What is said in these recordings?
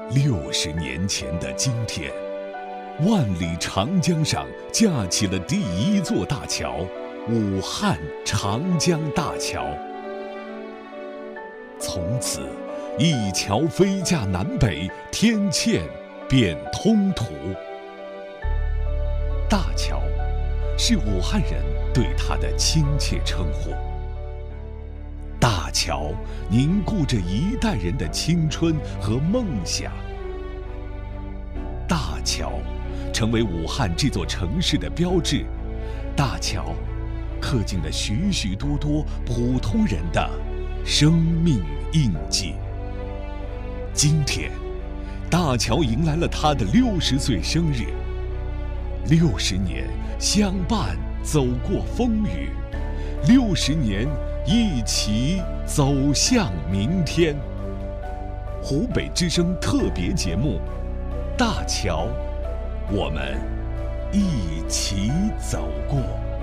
60年前的今天，万里长江上架起了第一座大桥——武汉长江大桥。从此，一桥飞架南北，天堑变通途。大桥是武汉人对它的亲切称呼。大桥凝固着一代人的青春和梦想。大桥成为武汉这座城市的标志。大桥刻进了许许多多普通人的生命印记。今天，大桥迎来了它的60岁生日。60年相伴走过风雨，60年一起走向明天。湖北之声特别节目《大桥》，我们一起走过。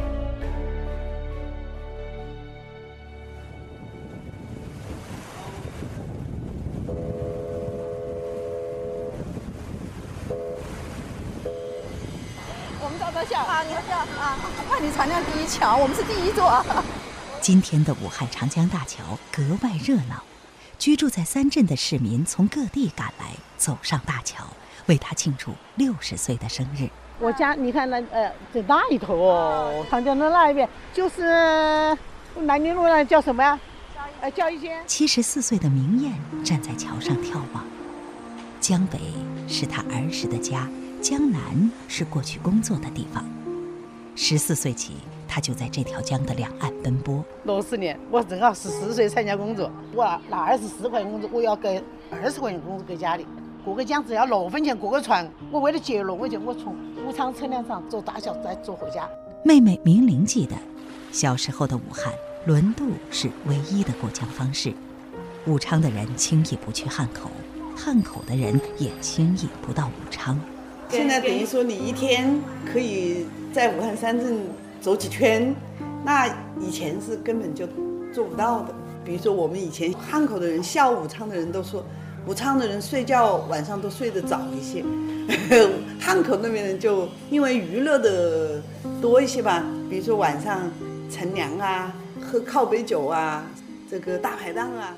我们照相啊，你照啊！万里长江第一桥，我们是第一座。 今天的武汉长江大桥格外热闹，居住在3镇的市民从各地赶来，走上大桥，为他庆祝60岁的生日。 我家你看那在那一头哦，长江的那一边就是南宁路那叫什么呀？叫一间。 74岁的明艳站在桥上眺望。江北是他儿时的家，江南是过去工作的地方。14岁起，他就在这条江的两岸奔波。 64年，我正好14岁参加工作，我拿24块工资，我要给20块钱工资给家里。过个江只要6分钱过个船，我为了节约，我从武昌车辆上坐大桥再坐回家。 妹妹明玲记得，小时候的武汉，轮渡是唯一的过江方式。武昌的人轻易不去汉口，汉口的人也轻易不到武昌。 现在等于说你一天可以在武汉3镇走几圈，那以前是根本就做不到的。比如说我们以前汉口的人笑武昌的人都说，武昌的人睡觉晚上都睡得早一些，汉口那边人就因为娱乐的多一些吧，比如说晚上乘凉啊，喝靠杯酒啊，这个大排档啊。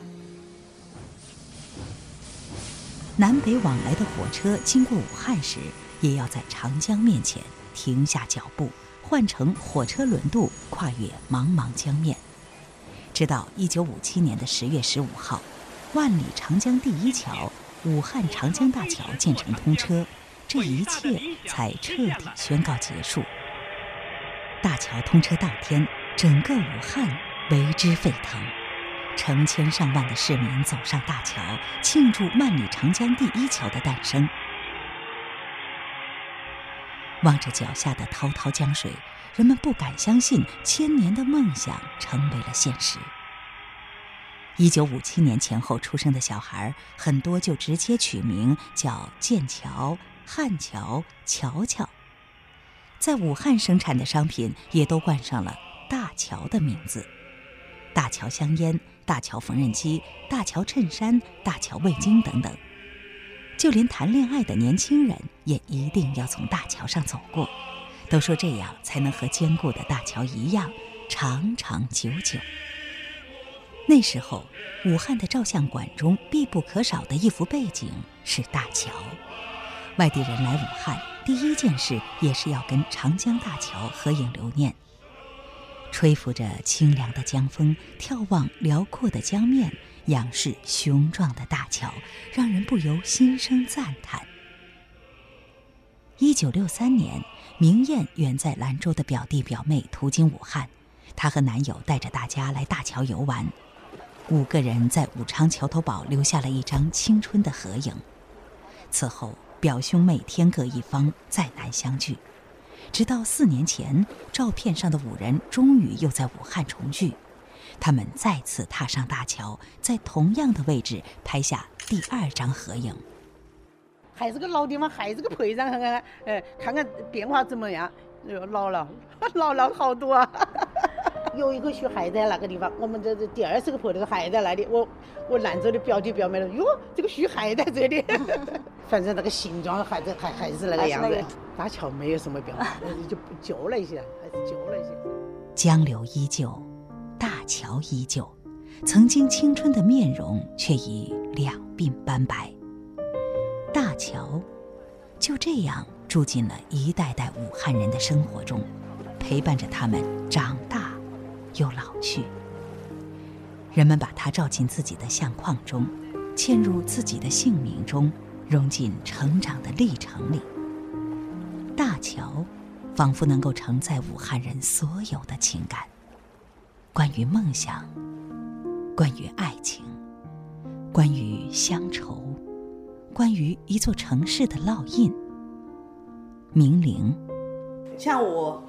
南北往来的火车经过武汉时，也要在长江面前停下脚步，换乘火车轮渡，跨越茫茫江面。直到1957年的10月15号，万里长江第一桥武汉长江大桥建成通车，这一切才彻底宣告结束。大桥通车当天，整个武汉为之沸腾，成千上万的市民走上大桥，庆祝万里长江第一桥的诞生。望着脚下的滔滔江水，人们不敢相信1000年的梦想成为了现实。1957年前后出生的小孩，很多就直接取名叫剑桥、汉桥、乔乔。在武汉生产的商品也都冠上了大乔的名字：大乔香烟、大乔缝纫机、大乔衬衫、大乔味精等等。就连谈恋爱的年轻人也一定要从大桥上走过，都说这样才能和坚固的大桥一样长长久久。那时候，武汉的照相馆中必不可少的一幅背景是大桥。外地人来武汉，第一件事也是要跟长江大桥合影留念。吹拂着清凉的江风，眺望辽阔的江面，仰视雄壮的大桥，让人不由心生赞叹。1963年，明艳远在兰州的表弟表妹途经武汉，她和男友带着大家来大桥游玩。5个人在武昌桥头堡留下了一张青春的合影。此后，表兄妹天各一方，再难相聚。直到4年前，照片上的5人终于又在武汉重聚。他们再次踏上大桥，在同样的位置拍下第2张合影。 还是个老地方，还是个配上看看，看看变化怎么样？老了好多啊！ 有一个树还在那个地方，我们这第20个坡头还在那里。我兰州的表弟表妹了，哟，这个树还在这里。反正那个形状还是那个样子。大桥没有什么变化，就旧了一些，还是旧了一些。 江流依旧，大桥依旧，曾经青春的面容却已两鬓斑白。大桥就这样住进了一代代武汉人的生活中，陪伴着他们长大又老去。人们把它照进自己的相框中，嵌入自己的姓名中，融进成长的历程里。大桥仿佛能够承载武汉人所有的情感，关于梦想，关于爱情，关于乡愁，关于一座城市的烙印。明玲， 像我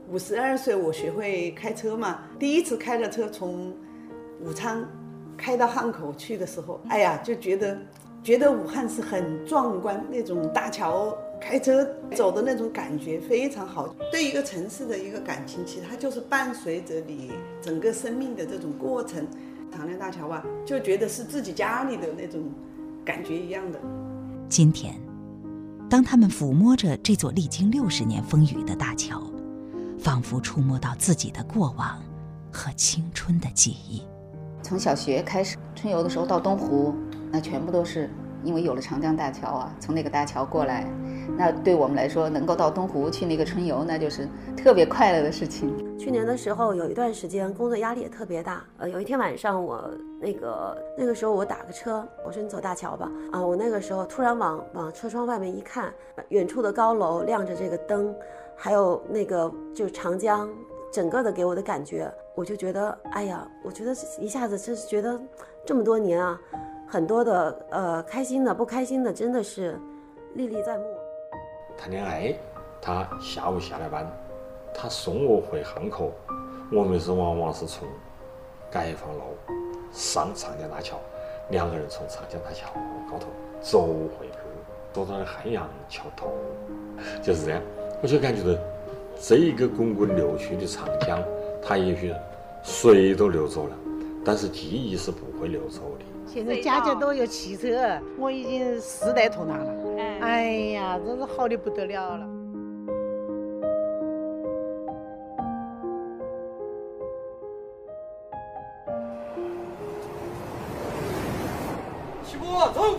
52岁，我学会开车嘛，第一次开的车从武昌开到汉口去的时候，哎呀，就觉得武汉是很壮观，那种大桥开车走的那种感觉非常好。对一个城市的一个感情，其实它就是伴随着你整个生命的这种过程。长江大桥吧，就觉得是自己家里的那种感觉一样的。 今天，当他们抚摸着这座历经60年风雨的大桥，仿佛触摸到自己的过往和青春的记忆。 从小学开始，春游的时候到东湖，那全部都是因为有了长江大桥啊，从那个大桥过来，那对我们来说，能够到东湖去那个春游，那就是特别快乐的事情。 去年的时候有一段时间工作压力也特别大，有一天晚上我那个时候我打个车，我说你走大桥吧，我那个时候突然往车窗外面一看，远处的高楼亮着这个灯，还有那个就是长江，整个的给我的感觉，我就觉得，哎呀，我觉得一下子真是觉得这么多年啊，很多的开心的不开心的真的是历历在目。 谈恋爱，他下午下了班，他送我回汉口，我们往往是从解放路上长江大桥，两个人从长江大桥高头走回去，走到了汉阳桥头，就是这样。我就感觉到这一个滚滚流去的长江，它也许水都流走了，但是记忆是不会流走的。 现在家家都有汽车，我已经4代同堂了。哎呀，真是好的不得了了。 起步，走。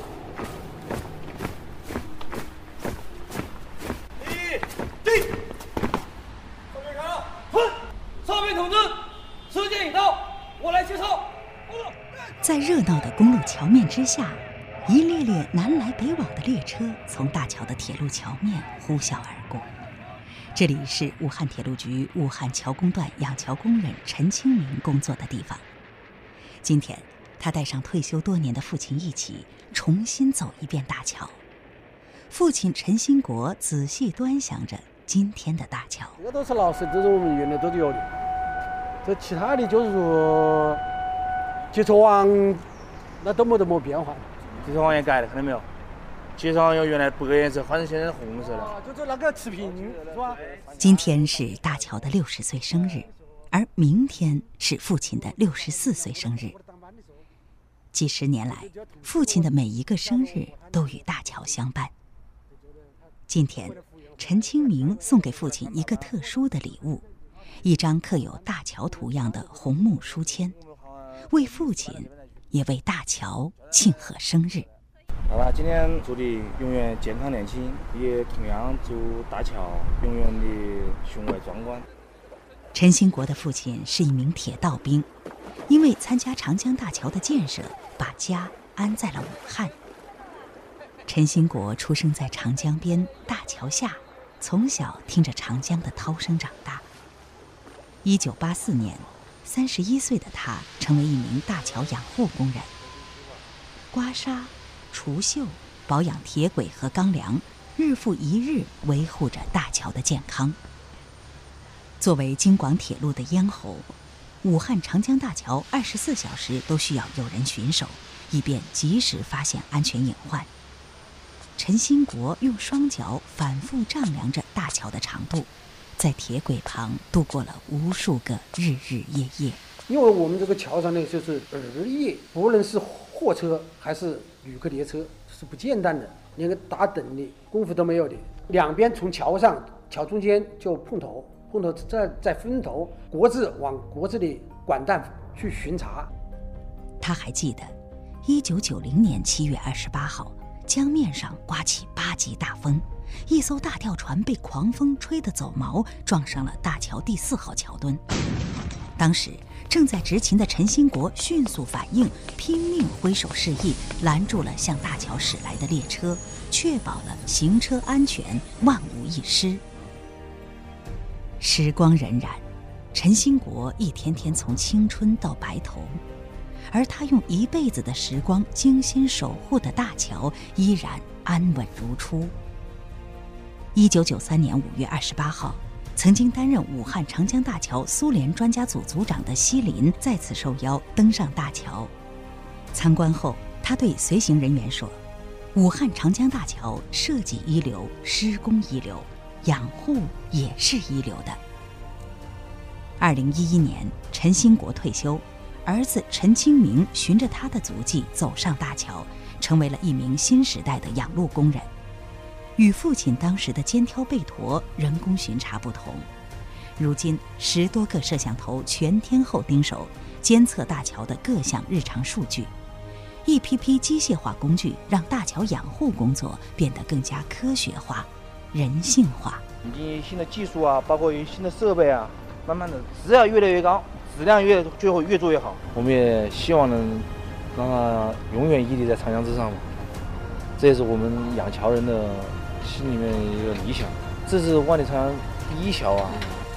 定。后面看，混。上面同志，时间已到，我来介绍。 在热闹的公路桥面之下，一列列南来北往的列车从大桥的铁路桥面呼啸而过。这里是武汉铁路局武汉桥工段养桥工人陈清明工作的地方。今天，他带上退休多年的父亲一起重新走一遍大桥。父亲陈兴国仔细端详着今天的大桥。 这个都是老式，这是我们原来都有的。这其他的就是说，接触网那都没得么变化。 接触网也改了，看到没有？接触网由原来白颜色换成现在红色了。 就是那个持平，是吧？ 今天是大桥的60岁生日，而明天是父亲的64岁生日。几十年来，父亲的每一个生日都与大桥相伴。今天，陈清明送给父亲一个特殊的礼物，一张刻有大桥图样的红木书签，为父亲也为大桥庆贺生日。 爸爸，今天祝你永远健康年轻，也同样祝大桥永远的雄伟壮观。 陈兴国的父亲是一名铁道兵，因为参加长江大桥的建设，把家安在了武汉。陈兴国出生在长江边大桥下，从小听着长江的涛声长大。1984年，31岁的他成为一名大桥养护工人，刮痧、除锈、保养铁轨和钢梁，日复一日维护着大桥的健康。作为京广铁路的咽喉，武汉长江大桥24小时都需要有人巡守，以便及时发现安全隐患。陈兴国用双脚反复丈量着大桥的长度， 在铁轨旁度过了无数个日日夜夜。 因为我们这个桥上呢，就是日夜，无论是货车还是旅客列车，是不间断的，连个打盹的功夫都没有的。两边从桥上、桥中间就碰头再分头，各自往各自的管道去巡查。 他还记得1990年7月28号，江面上刮起8级大风，一艘大吊船被狂风吹得走锚，撞上了大桥第4号桥墩。当时正在执勤的陈兴国迅速反应，拼命挥手示意，拦住了向大桥驶来的列车，确保了行车安全，万无一失。时光荏苒，陈兴国一天天从青春到白头，而他用一辈子的时光精心守护的大桥依然安稳如初。1993年5月28号，曾经担任武汉长江大桥苏联专家组组长的西林再次受邀登上大桥。参观后，他对随行人员说：“武汉长江大桥设计一流，施工一流，养护也是一流的。”2011年，陈兴国退休，儿子陈清明循着他的足迹走上大桥，成为了一名新时代的养路工人。与父亲当时的肩挑背驮人工巡查不同，如今10多个摄像头全天候盯守，监测大桥的各项日常数据。一批批机械化工具让大桥养护工作变得更加科学化、人性化。 引进新的技术啊，包括新的设备啊，慢慢的质量越来越高，质量最后越做越好。我们也希望能让它永远屹立在长江之上嘛，这也是我们养桥人的心里面一个理想。这是万里长江第一桥啊。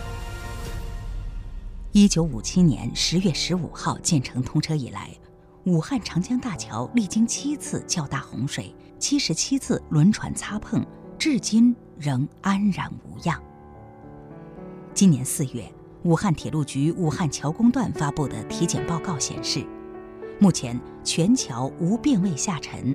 1957年10月15号建成通车以来，武汉长江大桥历经7次较大洪水、77次轮船擦碰，至今仍安然无恙。今年4月，武汉铁路局武汉桥工段发布的体检报告显示，目前全桥无变位下沉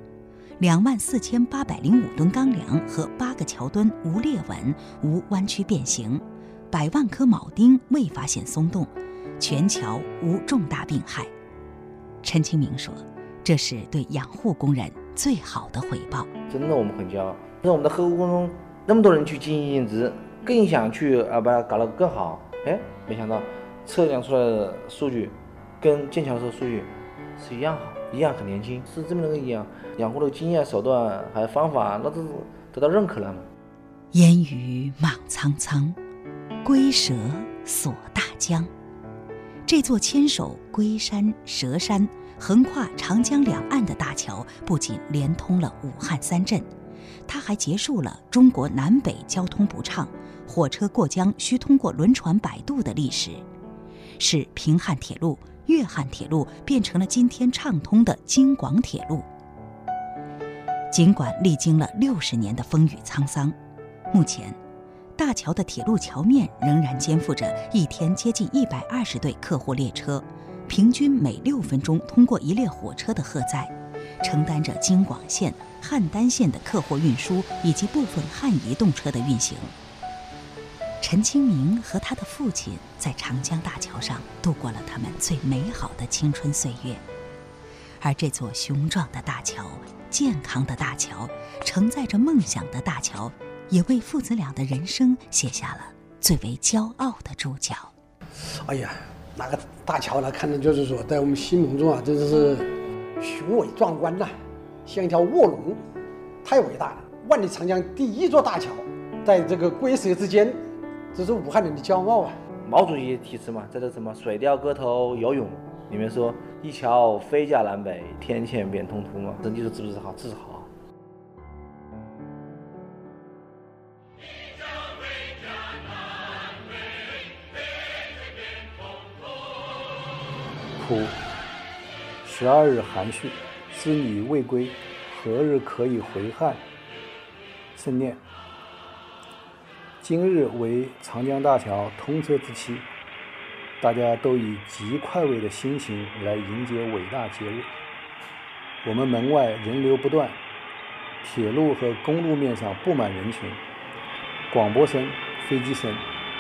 ，24805吨钢梁和8个桥墩无裂纹、无弯曲变形，100万颗铆钉未发现松动，全桥无重大病害。陈清明说：“这是对养护工人最好的回报。” 真的，我们很骄傲。那我们的呵护工中那么多人去尽心尽职，更想去把它搞得更好。没想到测量出来的数据跟建桥时候数据是一样好，一样很年轻，是这么个一样。养护的经验、手段还有方法，那都得到认可了嘛。 烟雨莽苍苍，龟蛇锁大江。这座牵手龟山、蛇山，横跨长江两岸的大桥，不仅连通了武汉3镇，它还结束了中国南北交通不畅、火车过江需通过轮船摆渡的历史，使平汉铁路、粤汉铁路变成了今天畅通的京广铁路。尽管历经了60年的风雨沧桑，目前大桥的铁路桥面仍然肩负着一天接近120对客货列车，平均每6分钟通过一列火车的荷载，承担着京广线、汉丹线的客货运输以及部分汉移动车的运行。陈清明和他的父亲在长江大桥上度过了他们最美好的青春岁月，而这座雄壮的大桥、健康的大桥、承载着梦想的大桥，也为父子俩的人生写下了最为骄傲的注脚。 哎呀，那个大桥呢，看着就是说，在我们心目中啊，真的是雄伟壮观呐，像一条卧龙，太伟大了。万里长江第一座大桥，在这个龟蛇之间，这是武汉人的骄傲啊。 毛主席题词嘛，在这什么《水调歌头·游泳》里面说：“一桥飞架南北，天堑变通途”嘛，这就是是不是好？这是好。 哭，12日含蓄，思女未归，何日可以回汉？圣念。今日为长江大桥通车之期，大家都以极快慰的心情来迎接伟大节日。我们门外人流不断，铁路和公路面上布满人群，广播声、飞机声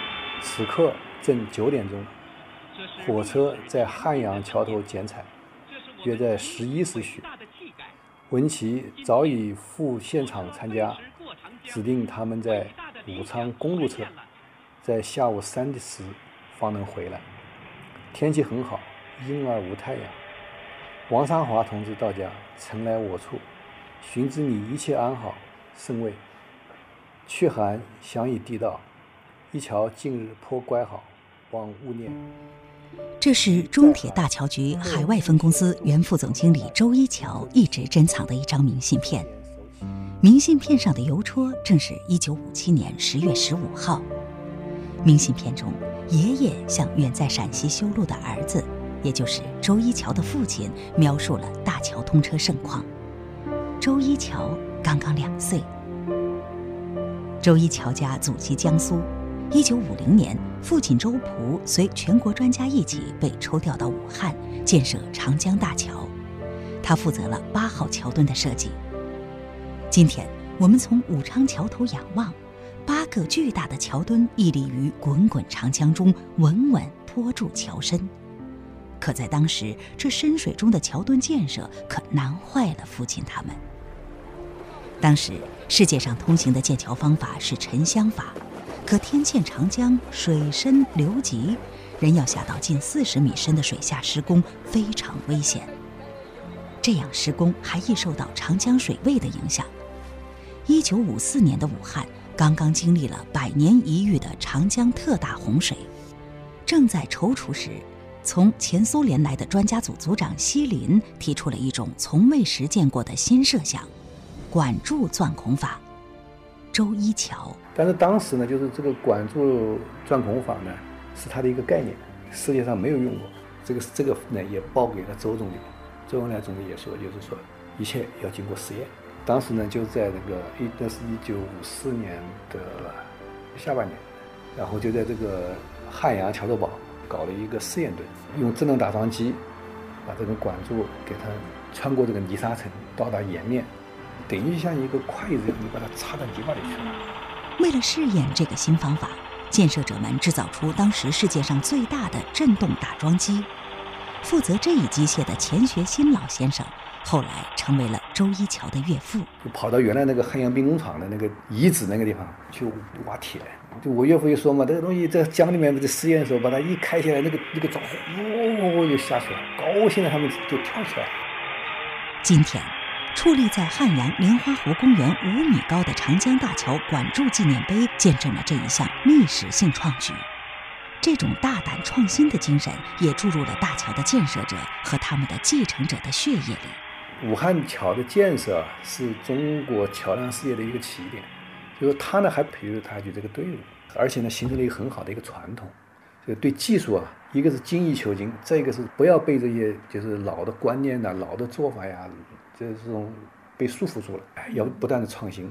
此刻正9点钟，火车在汉阳桥头剪彩，约在11时许。文琪早已赴现场参加，指定他们在武昌公路侧，在下午3时方能回来。天气很好，阴而无太阳。王三华同志到家，曾来我处，寻知你一切安好，甚慰。去函详已递到，一桥近日颇乖好，望勿念。 这是中铁大桥局海外分公司原副总经理周一桥一直珍藏的一张明信片。明信片上的邮戳正是1957年10月15号。明信片中，爷爷向远在陕西修路的儿子，也就是周一桥的父亲，描述了大桥通车盛况。周一桥刚刚2岁。周一桥家祖籍江苏，1950年，父亲周璞随全国专家一起被抽调到武汉建设长江大桥，他负责了8号桥墩的设计。今天我们从武昌桥头仰望，8个巨大的桥墩屹立于滚滚长江中，稳稳托住桥身。可在当时，这深水中的桥墩建设可难坏了父亲他们。当时世界上通行的建桥方法是沉箱法，可天堑长江水深流急，人要下到近40米深的水下施工非常危险。这样施工还易受到长江水位的影响。1954年的武汉刚刚经历了100年一遇的长江特大洪水，正在踌躇时，从前苏联来的专家组组长西林提出了一种从未实践过的新设想——管柱钻孔法。周一桥， 但是当时呢，就是这个管柱钻孔法呢，是它的一个概念，世界上没有用过。这个呢，也报给了周总理。周恩来总理也说，就是说一切要经过实验。当时呢，就在那是1954年的下半年，然后就在这个汉阳桥头堡搞了一个试验墩，用智能打桩机把这个管柱给它穿过这个泥沙层到达岩面，等于像一个筷子一样，你把它插到泥巴里去了。 为了试验这个新方法，建设者们制造出当时世界上最大的震动打桩机。负责这一机械的钱学新老先生，后来成为了周一桥的岳父。 就跑到原来那个汉阳兵工厂的那个遗址那个地方去挖铁。就我岳父就说嘛，这个东西在江里面在实验的时候，把它一开下来，那个桩就下去了，高兴的他们就跳起来。 今天，矗立在汉阳莲花湖公园5米高的长江大桥管柱纪念碑，见证了这一项历史性创举。这种大胆创新的精神也注入了大桥的建设者和他们的继承者的血液里。 武汉桥的建设是中国桥梁事业的一个起点，就是他呢还培育了他就这个队伍，而且呢形成了一个很好的一个传统。就对技术啊，一个是精益求精，再一个是不要被这些就是老的观念呐、老的做法呀，这种被束缚住了，要不断的创新。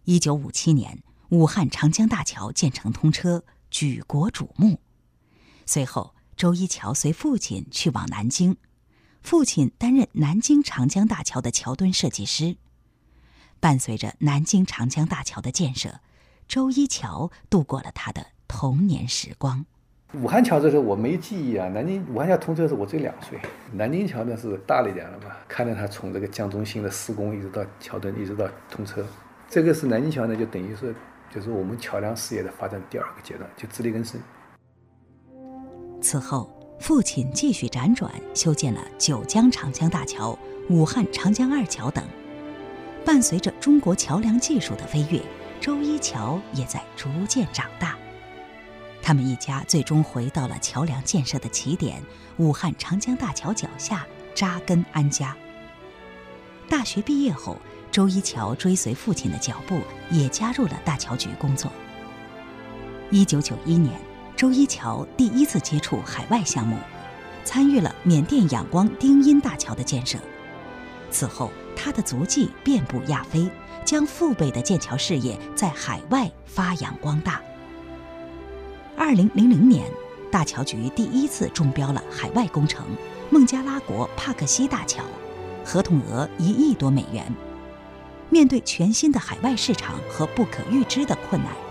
1957年，武汉长江大桥建成通车，举国瞩目。随后，周一桥随父亲去往南京，父亲担任南京长江大桥的桥墩设计师。伴随着南京长江大桥的建设，周一桥度过了他的童年时光。 武汉桥这时候我没记忆啊，武汉桥通车的时候我只有2岁，南京桥呢是大了一点了嘛，看着它从这个江中心的施工一直到桥墩一直到通车，这个是南京桥呢就等于是就是我们桥梁事业的发展第2个阶段，就自力更生。 此后，父亲继续辗转修建了九江长江大桥、武汉长江2桥等。伴随着中国桥梁技术的飞跃，周一桥也在逐渐长大。他们一家最终回到了桥梁建设的起点——武汉长江大桥脚下扎根安家。大学毕业后，周一桥追随父亲的脚步，也加入了大桥局工作。1991年，周一桥第一次接触海外项目，参与了缅甸仰光丁因大桥的建设。此后，他的足迹遍布亚非，将父辈的建桥事业在海外发扬光大。2000年，大桥局第一次中标了海外工程孟加拉国帕克西大桥，合同额1亿多美元。面对全新的海外市场和不可预知的困难，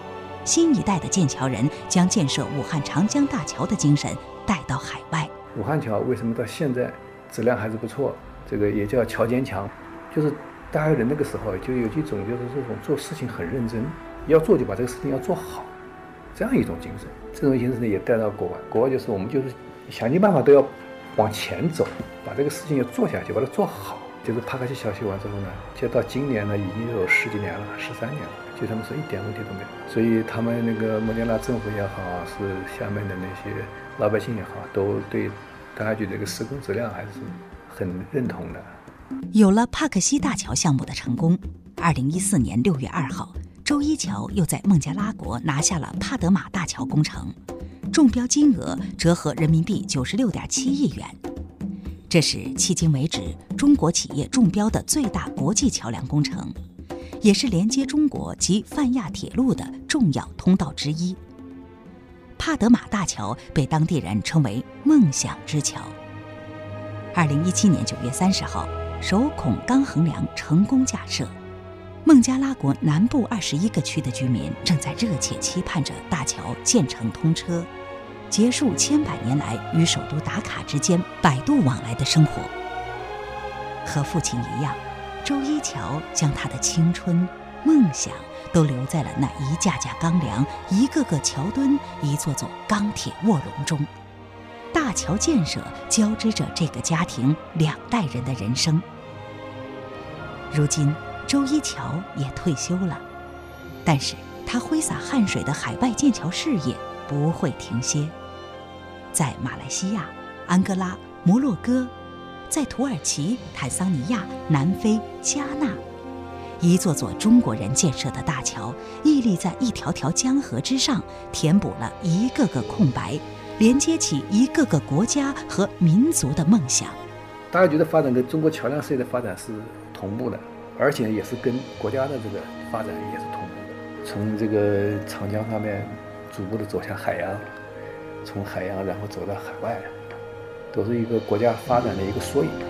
新一代的建桥人将建设武汉长江大桥的精神带到海外。 武汉桥为什么到现在质量还是不错？这个也叫桥坚强，就是大家人那个时候就有一种就是这种做事情很认真，要做就把这个事情要做好，这样一种精神。这种精神呢也带到国外，国外就是我们就是想尽办法都要往前走，把这个事情要做下去，把它做好。就是帕克西桥修完之后呢，就到今年呢已经有10几年了，13年了，就他们说一点问题都没有。所以他们那个孟加拉政府也好，是下面的那些老百姓也好，都对大家觉得这个施工质量还是很认同的。 有了帕克西大桥项目的成功，2014年6月2号，周一桥又在孟加拉国拿下了帕德玛大桥工程，中标金额折合人民币96.7亿元。这是迄今为止中国企业中标的最大国际桥梁工程，也是连接中国及泛亚铁路的重要通道之一。帕德玛大桥被当地人称为梦想之桥。2017年9月30号，首孔钢横梁成功架设，孟加拉国南部21个区的居民正在热切期盼着大桥建成通车，结束千百年来与首都达卡之间摆渡往来的生活。和父亲一样，周一桥将他的青春、梦想都留在了那一架架钢梁、一个个桥墩、一座座钢铁卧龙中。大桥建设交织着这个家庭2代人的人生。如今，周一桥也退休了，但是他挥洒汗水的海外建桥事业不会停歇。在马来西亚、安哥拉、摩洛哥，在土耳其、坦桑尼亚、南非、加纳，一座座中国人建设的大桥屹立在一条条江河之上，填补了一个个空白，连接起一个个国家和民族的梦想。 大家觉得发展跟中国桥梁事业的发展是同步的，而且也是跟国家的这个发展也是同步的。从这个长江上面逐步的走向海洋，从海洋然后走到海外，都是一个国家发展的一个缩影。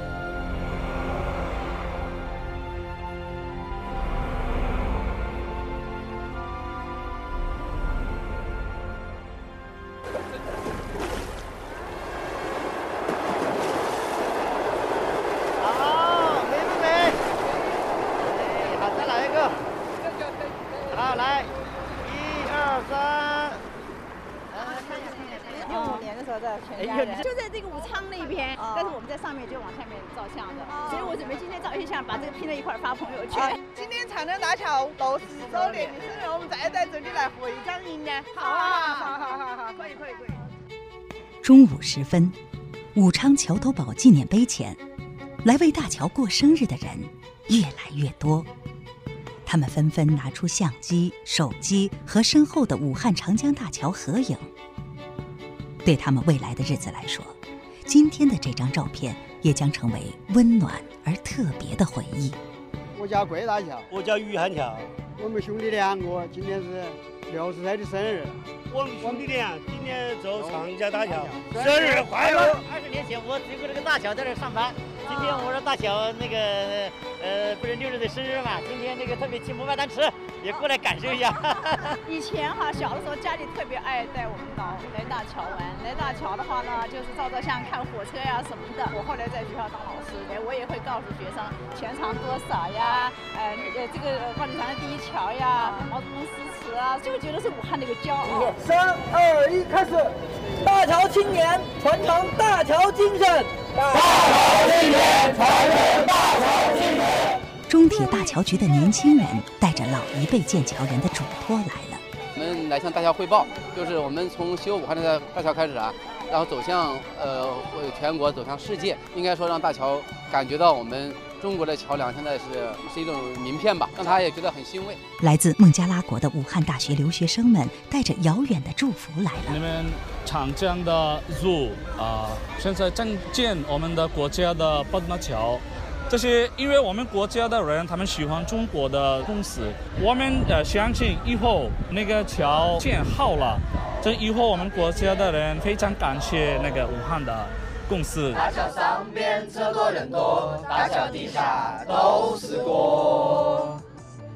就在这个武昌那边，但是我们在上面就往下面照相的，所以我准备今天照一些相，把这个拼在一块发朋友圈。 今天长江大桥到10周年，你是我们再带这里来回江迎呢？好，可以。 中午时分，武昌桥头堡纪念碑前，来为大桥过生日的人越来越多。他们纷纷拿出相机、手机和身后的武汉长江大桥合影。对他们未来的日子来说，今天的这张照片也将成为温暖而特别的回忆。 我叫桂大桥， 我叫于汉桥， 我们兄弟2个今天是60岁的生日。 我们兄弟俩今年走长江大桥，生日快乐 ！20年前我经过这个大桥在这上班，今天我说大桥那个不是60岁生日嘛，今天这个特别骑摩拜单车也过来感受一下。 以前小的时候家里特别爱带我们到来大桥玩，来大桥的话呢，就是照相、看火车呀什么的。我后来在学校当老师，我也会告诉学生全长多少呀，这个万里长江第一桥呀，毛泽东诗词啊，就觉得是武汉的一个骄傲。 3、2、1，开始！大桥青年传承大桥精神，大桥青年传承大桥精神。 中铁大桥局的年轻人带着老一辈建桥人的嘱托来了。 我们来向大家汇报，就是我们从修武汉的大桥开始然后走向全国，走向世界。应该说让大桥感觉到我们中国的桥梁现在是一种名片吧，让他也觉得很欣慰。 来自孟加拉国的武汉大学留学生们带着遥远的祝福来了。 你们长江的路现在正建我们的国家的帕德玛桥。这些因为我们国家的人他们喜欢中国的公司，我们相信以后那个桥建好了，这以后我们国家的人非常感谢那个武汉的公司。 大桥上边车多人多，大桥底下都是锅。大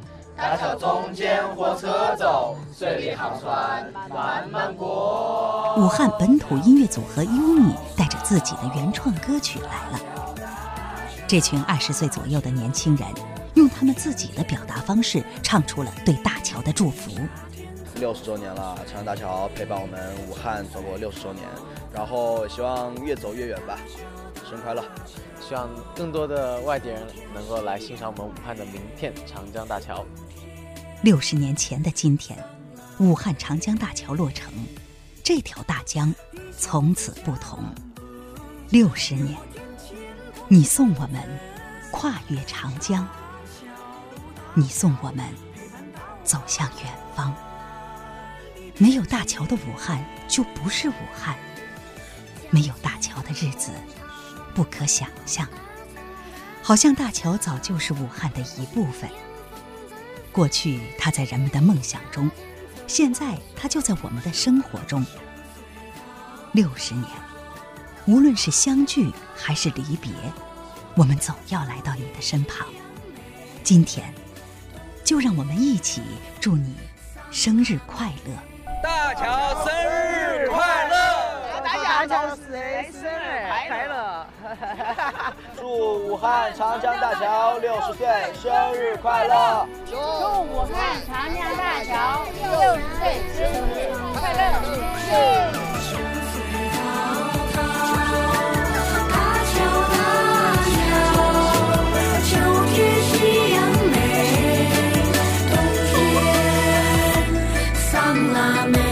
大桥中间火车走，水里航船慢慢过。 武汉本土音乐组合优米带着自己的原创歌曲来了。这群20岁左右的年轻人，用他们自己的表达方式，唱出了对大桥的祝福。 60周年了，长江大桥陪伴我们武汉走过60周年，然后希望越走越远吧。生日快乐！ 希望更多的外地人能够来欣赏我们武汉的名片长江大桥。 60年前的今天，武汉长江大桥落成，这条大江从此不同。60年，你送我们跨越长江，你送我们走向远方。没有大桥的武汉就不是武汉，没有大桥的日子不可想象。好像大桥早就是武汉的一部分。过去它在人们的梦想中，现在它就在我们的生活中。60年，无论是相聚还是离别，我们总要来到你的身旁。今天，就让我们一起祝你生日快乐！ 大桥生日快乐！ 大桥生日快乐！ 祝武汉长江大桥60岁生日快乐！ 祝武汉长江大桥60岁生日快乐！ 上拉美。